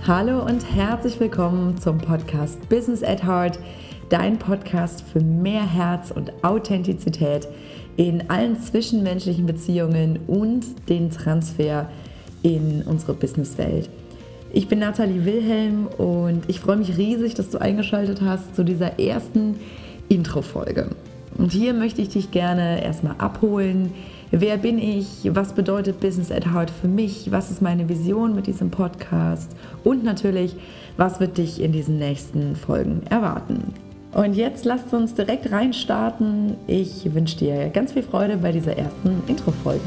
Hallo und herzlich willkommen zum Podcast Business at Heart, dein Podcast für mehr Herz und Authentizität in allen zwischenmenschlichen Beziehungen und den Transfer in unsere Businesswelt. Ich bin Nathalie Wilhelm und ich freue mich riesig, dass du eingeschaltet hast zu dieser ersten Intro-Folge. Und hier möchte ich dich gerne erstmal abholen. Wer bin ich? Was bedeutet Business at Heart für mich? Was ist meine Vision mit diesem Podcast? Und natürlich, was wird dich in diesen nächsten Folgen erwarten? Und jetzt lasst uns direkt reinstarten. Ich wünsche dir ganz viel Freude bei dieser ersten Intro-Folge.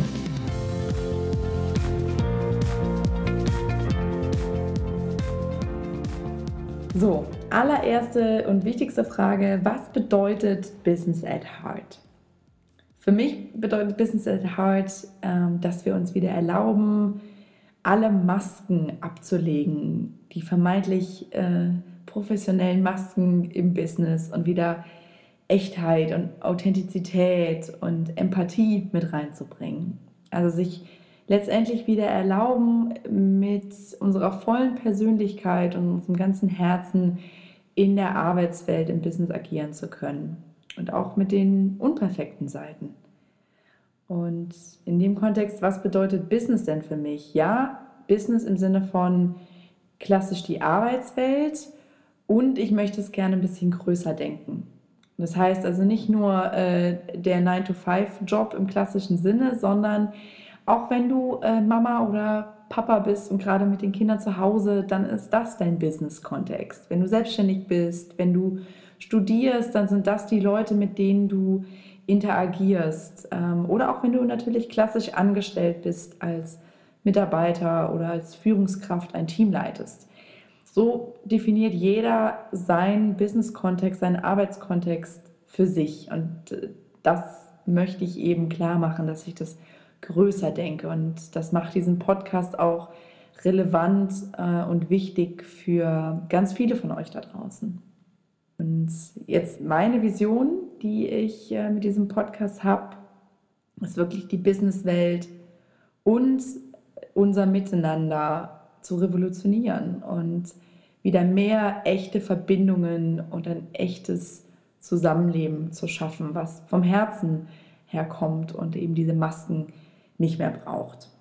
So, allererste und wichtigste Frage: Was bedeutet Business at Heart? Für mich bedeutet Business at Heart, dass wir uns wieder erlauben, alle Masken abzulegen, die vermeintlich professionellen Masken im Business, und wieder Echtheit und Authentizität und Empathie mit reinzubringen. Also sich letztendlich wieder erlauben, mit unserer vollen Persönlichkeit und unserem ganzen Herzen in der Arbeitswelt, im Business agieren zu können. Und auch mit den unperfekten Seiten. Und in dem Kontext, was bedeutet Business denn für mich? Ja, Business im Sinne von klassisch die Arbeitswelt, und ich möchte es gerne ein bisschen größer denken. Das heißt also nicht nur der 9-to-5-Job im klassischen Sinne, sondern auch wenn du Mama oder Papa bist und gerade mit den Kindern zu Hause, dann ist das dein Business-Kontext. Wenn du selbstständig bist, wenn du studierst, dann sind das die Leute, mit denen du interagierst. Oder auch wenn du natürlich klassisch angestellt bist als Mitarbeiter oder als Führungskraft ein Team leitest. So definiert jeder seinen Business-Kontext, seinen Arbeitskontext für sich. Und das möchte ich eben klar machen, dass ich das größer denke. Und das macht diesen Podcast auch relevant und wichtig für ganz viele von euch da draußen. Und jetzt meine Vision, die ich mit diesem Podcast habe, ist wirklich die Businesswelt und unser Miteinander zu revolutionieren und wieder mehr echte Verbindungen und ein echtes Zusammenleben zu schaffen, was vom Herzen herkommt und eben diese Masken nicht mehr braucht.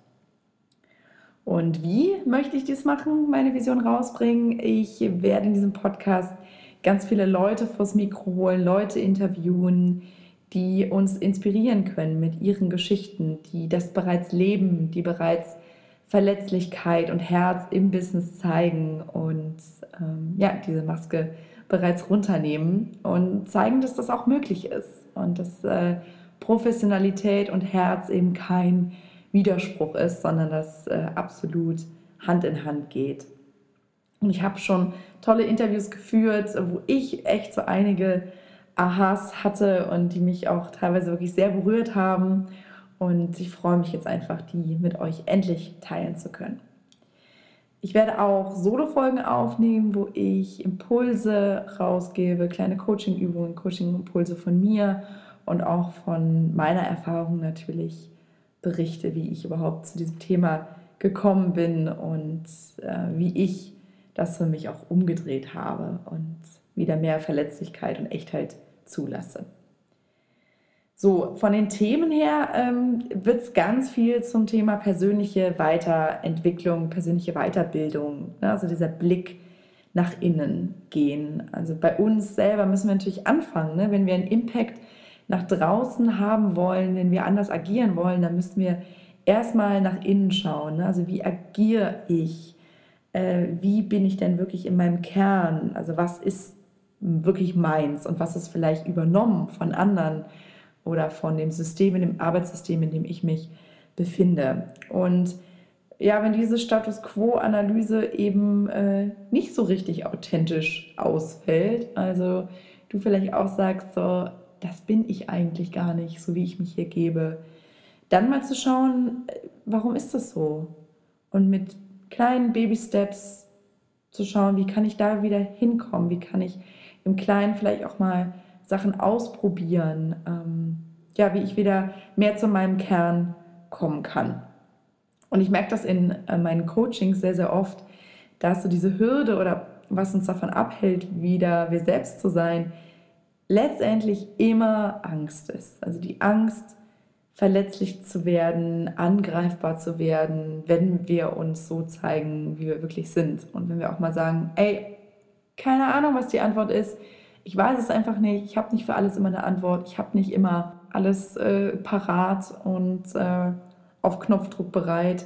Und wie möchte ich dies machen, meine Vision rausbringen? Ich werde in diesem Podcast ganz viele Leute vors Mikro holen, Leute interviewen, die uns inspirieren können mit ihren Geschichten, die das bereits leben, die bereits Verletzlichkeit und Herz im Business zeigen und diese Maske bereits runternehmen und zeigen, dass das auch möglich ist und dass Professionalität und Herz eben kein Widerspruch ist, sondern dass absolut Hand in Hand geht. Und ich habe schon tolle Interviews geführt, wo ich echt so einige Aha's hatte und die mich auch teilweise wirklich sehr berührt haben. Und ich freue mich jetzt einfach, die mit euch endlich teilen zu können. Ich werde auch Solo-Folgen aufnehmen, wo ich Impulse rausgebe, kleine Coaching-Übungen, Coaching-Impulse von mir und auch von meiner Erfahrung natürlich berichte, wie ich überhaupt zu diesem Thema gekommen bin und wie ich das für mich auch umgedreht habe und wieder mehr Verletzlichkeit und Echtheit zulasse. So, von den Themen her wird es ganz viel zum Thema persönliche Weiterentwicklung, persönliche Weiterbildung, ne? Also dieser Blick nach innen gehen. Also bei uns selber müssen wir natürlich anfangen, ne? Wenn wir einen Impact nach draußen haben wollen, wenn wir anders agieren wollen, dann müssen wir erstmal nach innen schauen, ne? Also wie agiere ich? Wie bin ich denn wirklich in meinem Kern? Also was ist wirklich meins und was ist vielleicht übernommen von anderen oder von dem System, in dem Arbeitssystem, in dem ich mich befinde. Und ja, wenn diese Status Quo-Analyse eben nicht so richtig authentisch ausfällt, also du vielleicht auch sagst, so, das bin ich eigentlich gar nicht, so wie ich mich hier gebe, dann mal zu schauen, warum ist das so? Und mit kleinen Baby-Steps zu schauen, wie kann ich da wieder hinkommen, wie kann ich im Kleinen vielleicht auch mal Sachen ausprobieren, wie ich wieder mehr zu meinem Kern kommen kann. Und ich merke das in meinen Coachings sehr, sehr oft, dass so diese Hürde oder was uns davon abhält, wieder wir selbst zu sein, letztendlich immer Angst ist. Also die Angst, verletzlich zu werden, angreifbar zu werden, wenn wir uns so zeigen, wie wir wirklich sind. Und wenn wir auch mal sagen, ey, keine Ahnung, was die Antwort ist, ich weiß es einfach nicht, ich habe nicht für alles immer eine Antwort, ich habe nicht immer alles parat und auf Knopfdruck bereit.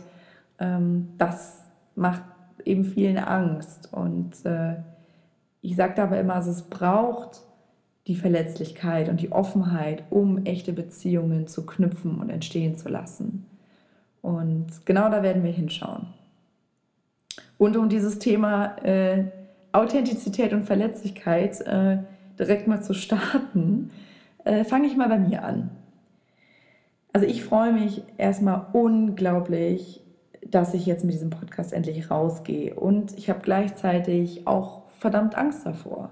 Das macht eben vielen Angst. Und ich sage dabei immer, also es braucht die Verletzlichkeit und die Offenheit, um echte Beziehungen zu knüpfen und entstehen zu lassen. Und genau da werden wir hinschauen. Und um dieses Thema Authentizität und Verletzlichkeit direkt mal zu starten, fange ich mal bei mir an. Also ich freue mich erstmal unglaublich, dass ich jetzt mit diesem Podcast endlich rausgehe. Und ich habe gleichzeitig auch verdammt Angst davor.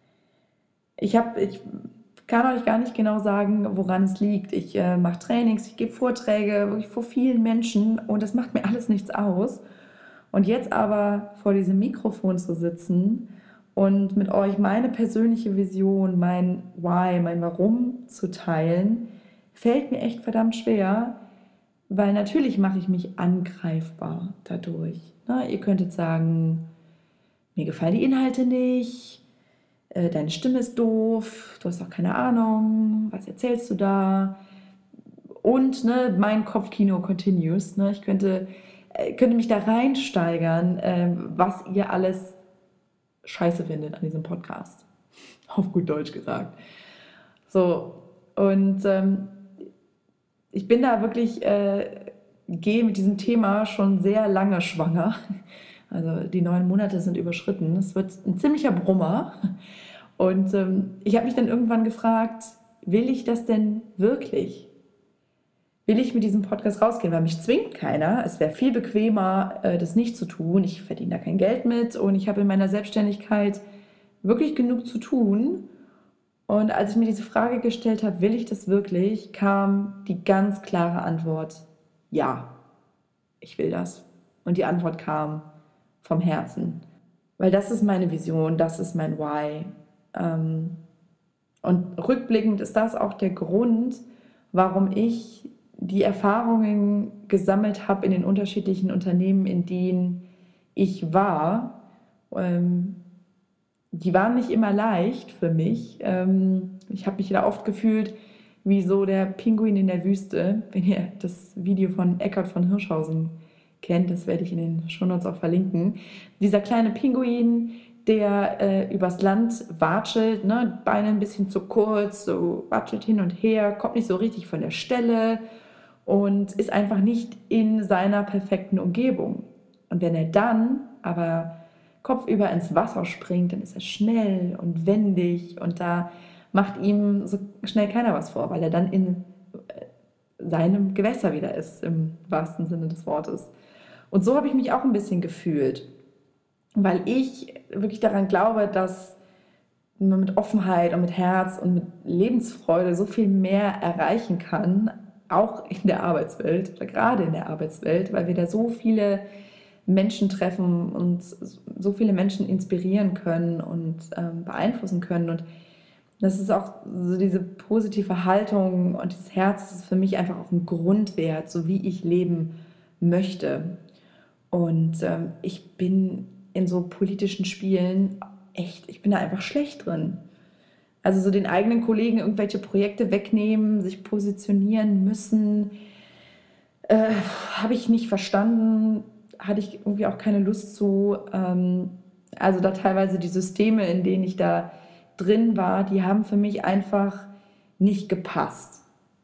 Ich kann euch gar nicht genau sagen, woran es liegt. Ich mache Trainings, ich gebe Vorträge wirklich vor vielen Menschen und das macht mir alles nichts aus. Und jetzt aber vor diesem Mikrofon zu sitzen und mit euch meine persönliche Vision, mein Why, mein Warum zu teilen, fällt mir echt verdammt schwer, weil natürlich mache ich mich angreifbar dadurch. Na, ihr könntet sagen, mir gefallen die Inhalte nicht, deine Stimme ist doof, du hast doch keine Ahnung, was erzählst du da? Und ne, mein Kopfkino continues. Ne? Ich könnte mich da reinsteigern, was ihr alles scheiße findet an diesem Podcast. Auf gut Deutsch gesagt. So, und ich bin da wirklich, gehe mit diesem Thema schon sehr lange schwanger. Also die 9 Monate sind überschritten. Es wird ein ziemlicher Brummer. Und ich habe mich dann irgendwann gefragt, will ich das denn wirklich? Will ich mit diesem Podcast rausgehen? Weil mich zwingt keiner. Es wäre viel bequemer, das nicht zu tun. Ich verdiene da kein Geld mit und ich habe in meiner Selbstständigkeit wirklich genug zu tun. Und als ich mir diese Frage gestellt habe, will ich das wirklich, kam die ganz klare Antwort, ja, ich will das. Und die Antwort kam vom Herzen. Weil das ist meine Vision, das ist mein Why. Und rückblickend ist das auch der Grund, warum ich die Erfahrungen gesammelt habe in den unterschiedlichen Unternehmen, in denen ich war. Die waren nicht immer leicht für mich. Ich habe mich da oft gefühlt wie so der Pinguin in der Wüste. Wenn ihr das Video von Eckhard von Hirschhausen kennt, das werde ich in den Shownotes auch verlinken. Dieser kleine Pinguin, der übers Land watschelt, ne, Beine ein bisschen zu kurz, so watschelt hin und her, kommt nicht so richtig von der Stelle und ist einfach nicht in seiner perfekten Umgebung. Und wenn er dann aber kopfüber ins Wasser springt, dann ist er schnell und wendig und da macht ihm so schnell keiner was vor, weil er dann in seinem Gewässer wieder ist, im wahrsten Sinne des Wortes. Und so habe ich mich auch ein bisschen gefühlt, weil ich wirklich daran glaube, dass man mit Offenheit und mit Herz und mit Lebensfreude so viel mehr erreichen kann, auch in der Arbeitswelt oder gerade in der Arbeitswelt, weil wir da so viele Menschen treffen und so viele Menschen inspirieren können und beeinflussen können. Und das ist auch so diese positive Haltung und dieses Herz, das ist für mich einfach auch ein Grundwert, so wie ich leben möchte. Und ich bin in so politischen Spielen ich bin da einfach schlecht drin. Also so den eigenen Kollegen irgendwelche Projekte wegnehmen, sich positionieren müssen, habe ich nicht verstanden, hatte ich irgendwie auch keine Lust zu. Also da teilweise die Systeme, in denen ich da drin war, die haben für mich einfach nicht gepasst.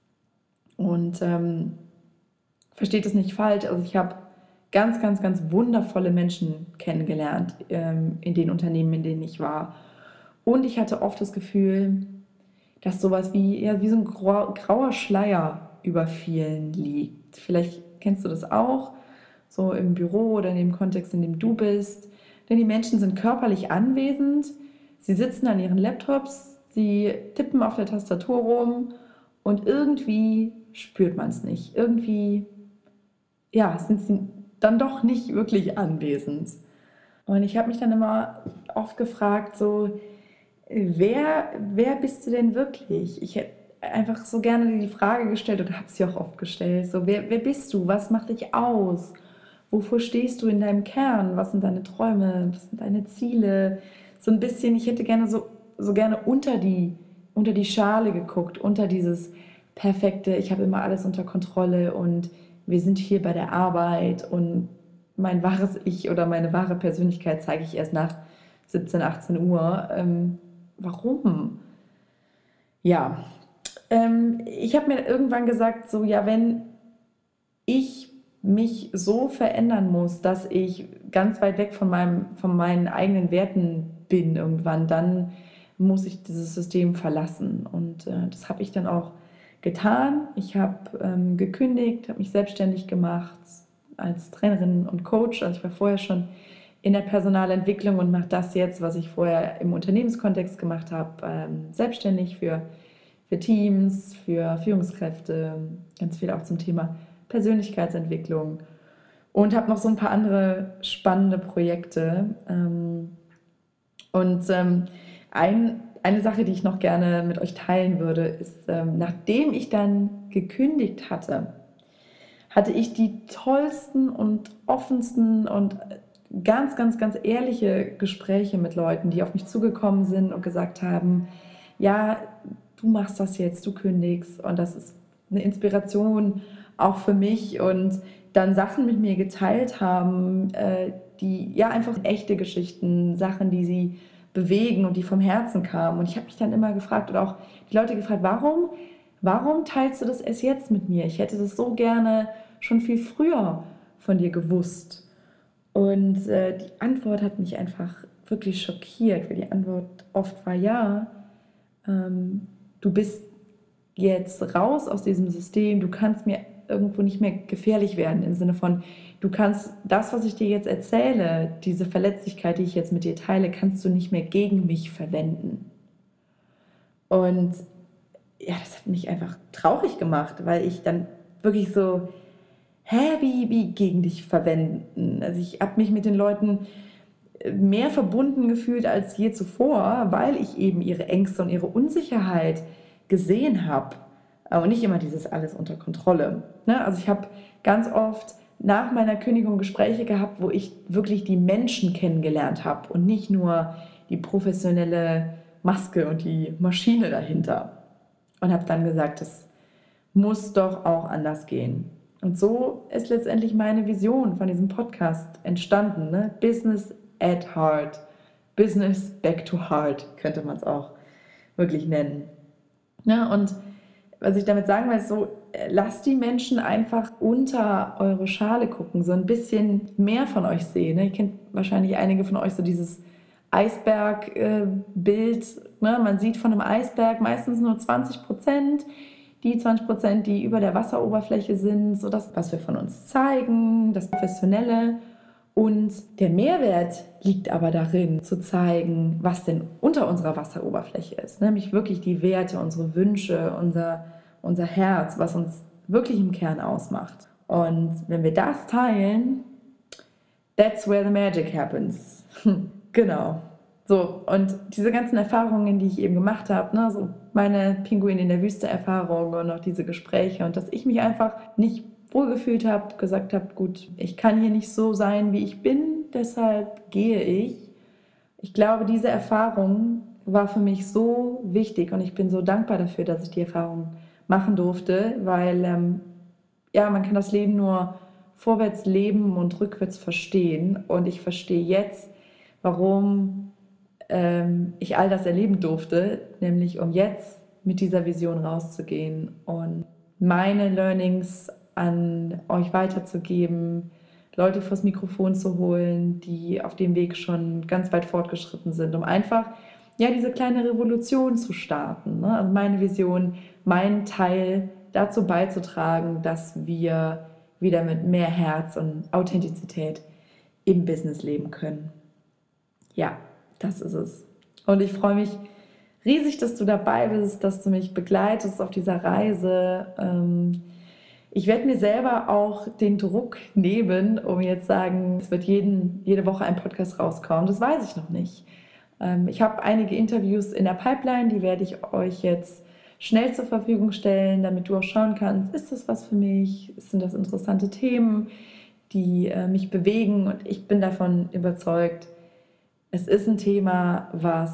Und versteht es nicht falsch, also ich habe ganz, ganz, ganz wundervolle Menschen kennengelernt in den Unternehmen, in denen ich war. Und ich hatte oft das Gefühl, dass sowas wie so ein grauer Schleier über vielen liegt. Vielleicht kennst du das auch, so im Büro oder in dem Kontext, in dem du bist. Denn die Menschen sind körperlich anwesend, sie sitzen an ihren Laptops, sie tippen auf der Tastatur rum und irgendwie spürt man es nicht. Irgendwie sind sie dann doch nicht wirklich anwesend. Und ich habe mich dann immer oft gefragt, so, wer bist du denn wirklich? Ich hätte einfach so gerne dir die Frage gestellt und habe sie auch oft gestellt. So, wer bist du? Was macht dich aus? Wofür stehst du in deinem Kern? Was sind deine Träume? Was sind deine Ziele? So ein bisschen, ich hätte gerne so gerne unter die Schale geguckt, unter dieses perfekte, ich habe immer alles unter Kontrolle und wir sind hier bei der Arbeit und mein wahres Ich oder meine wahre Persönlichkeit zeige ich erst nach 17, 18 Uhr. Warum? Ja, ich habe mir irgendwann gesagt, so ja, wenn ich mich so verändern muss, dass ich ganz weit weg von meinen eigenen Werten bin irgendwann, dann muss ich dieses System verlassen. Und das habe ich dann auch getan. Ich habe gekündigt, habe mich selbstständig gemacht als Trainerin und Coach. Also ich war vorher schon in der Personalentwicklung und mache das jetzt, was ich vorher im Unternehmenskontext gemacht habe, selbstständig für Teams, für Führungskräfte, ganz viel auch zum Thema Persönlichkeitsentwicklung und habe noch so ein paar andere spannende Projekte. Eine Sache, die ich noch gerne mit euch teilen würde, ist, nachdem ich dann gekündigt hatte, hatte ich die tollsten und offensten und ganz, ganz, ganz ehrliche Gespräche mit Leuten, die auf mich zugekommen sind und gesagt haben, ja, du machst das jetzt, du kündigst und das ist eine Inspiration auch für mich und dann Sachen mit mir geteilt haben, die ja einfach echte Geschichten, Sachen, die sie bewegen und die vom Herzen kamen. Und ich habe mich dann immer gefragt oder auch die Leute gefragt, warum teilst du das erst jetzt mit mir? Ich hätte das so gerne schon viel früher von dir gewusst. Und die Antwort hat mich einfach wirklich schockiert, weil die Antwort oft war ja, du bist jetzt raus aus diesem System, du kannst mir irgendwo nicht mehr gefährlich werden, im Sinne von, du kannst das, was ich dir jetzt erzähle, diese Verletzlichkeit, die ich jetzt mit dir teile, kannst du nicht mehr gegen mich verwenden. Und ja, das hat mich einfach traurig gemacht, weil ich dann wirklich so, wie gegen dich verwenden? Also ich habe mich mit den Leuten mehr verbunden gefühlt als je zuvor, weil ich eben ihre Ängste und ihre Unsicherheit gesehen habe. Und nicht immer dieses alles unter Kontrolle. Ne? Also ich habe ganz oft nach meiner Kündigung Gespräche gehabt, wo ich wirklich die Menschen kennengelernt habe und nicht nur die professionelle Maske und die Maschine dahinter. Und habe dann gesagt, das muss doch auch anders gehen. Und so ist letztendlich meine Vision von diesem Podcast entstanden. Ne? Business at Heart. Business back to heart könnte man es auch wirklich nennen. Ja, und was ich damit sagen will, ist so, lasst die Menschen einfach unter eure Schale gucken, so ein bisschen mehr von euch sehen. Ne? Ihr kennt wahrscheinlich einige von euch so dieses Eisberg-Bild. Ne? Man sieht von einem Eisberg meistens nur 20%. Die 20%, die über der Wasseroberfläche sind, so das, was wir von uns zeigen, das Professionelle. Und der Mehrwert liegt aber darin, zu zeigen, was denn unter unserer Wasseroberfläche ist. Nämlich wirklich die Werte, unsere Wünsche, unser Herz, was uns wirklich im Kern ausmacht. Und wenn wir das teilen, that's where the magic happens. Genau. So, und diese ganzen Erfahrungen, die ich eben gemacht habe, ne, so meine Pinguin in der Wüste-Erfahrung und auch diese Gespräche und dass ich mich einfach nicht wohlgefühlt habe, gesagt habe, gut, ich kann hier nicht so sein, wie ich bin, deshalb gehe ich. Ich glaube, diese Erfahrung war für mich so wichtig und ich bin so dankbar dafür, dass ich die Erfahrung machen durfte, weil ja, man kann das Leben nur vorwärts leben und rückwärts verstehen und ich verstehe jetzt, warum ich all das erleben durfte, nämlich um jetzt mit dieser Vision rauszugehen und meine Learnings an euch weiterzugeben, Leute vors Mikrofon zu holen, die auf dem Weg schon ganz weit fortgeschritten sind, um einfach ja, diese kleine Revolution zu starten. Ne? Also meine Vision, mein Teil dazu beizutragen, dass wir wieder mit mehr Herz und Authentizität im Business leben können. Ja, das ist es. Und ich freue mich riesig, dass du dabei bist, dass du mich begleitest auf dieser Reise. Ich werde mir selber auch den Druck nehmen, um jetzt sagen, es wird jede Woche ein Podcast rauskommen. Das weiß ich noch nicht. Ich habe einige Interviews in der Pipeline, die werde ich euch jetzt schnell zur Verfügung stellen, damit du auch schauen kannst, ist das was für mich? Sind das interessante Themen, die mich bewegen? Und ich bin davon überzeugt, es ist ein Thema,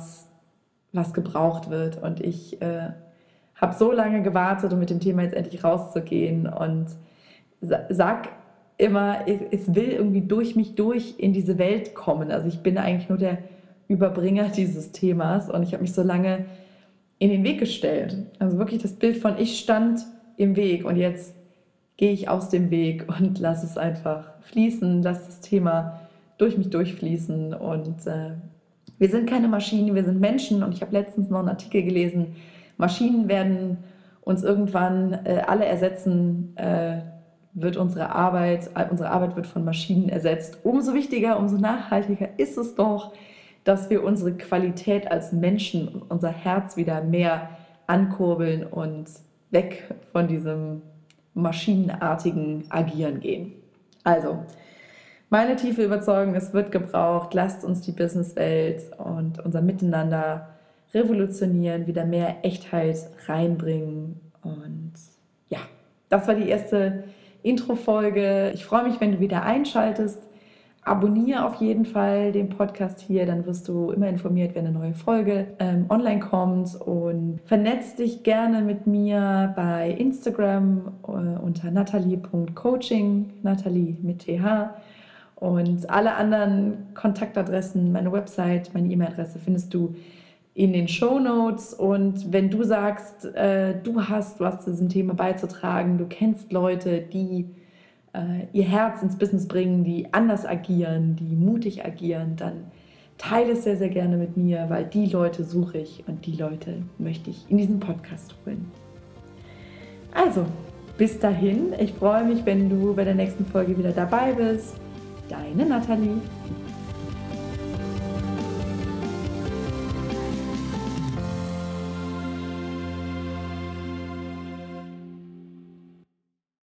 was gebraucht wird. Und ich habe so lange gewartet, um mit dem Thema jetzt endlich rauszugehen und sag immer, es will irgendwie durch mich durch in diese Welt kommen. Also ich bin eigentlich nur der Überbringer dieses Themas und ich habe mich so lange in den Weg gestellt. Also wirklich das Bild von ich stand im Weg und jetzt gehe ich aus dem Weg und lasse es einfach fließen, lasse das Thema durch mich durchfließen und wir sind keine Maschinen, wir sind Menschen und ich habe letztens noch einen Artikel gelesen, Maschinen werden uns irgendwann alle ersetzen, unsere Arbeit wird von Maschinen ersetzt. Umso wichtiger, umso nachhaltiger ist es doch, dass wir unsere Qualität als Menschen, unser Herz wieder mehr ankurbeln und weg von diesem maschinenartigen Agieren gehen. Also, meine tiefe Überzeugung, es wird gebraucht. Lasst uns die Businesswelt und unser Miteinander revolutionieren, wieder mehr Echtheit reinbringen. Und ja, das war die erste Intro-Folge. Ich freue mich, wenn du wieder einschaltest. Abonniere auf jeden Fall den Podcast hier, dann wirst du immer informiert, wenn eine neue Folge online kommt. Und vernetz dich gerne mit mir bei Instagram unter natalie.coaching, Natalie mit TH. Und alle anderen Kontaktadressen, meine Website, meine E-Mail-Adresse findest du in den Shownotes. Und wenn du sagst, du hast was zu diesem Thema beizutragen, du kennst Leute, die ihr Herz ins Business bringen, die anders agieren, die mutig agieren, dann teile es sehr, sehr gerne mit mir, weil die Leute suche ich und die Leute möchte ich in diesen Podcast holen. Also, bis dahin, ich freue mich, wenn du bei der nächsten Folge wieder dabei bist. Deine Natalie.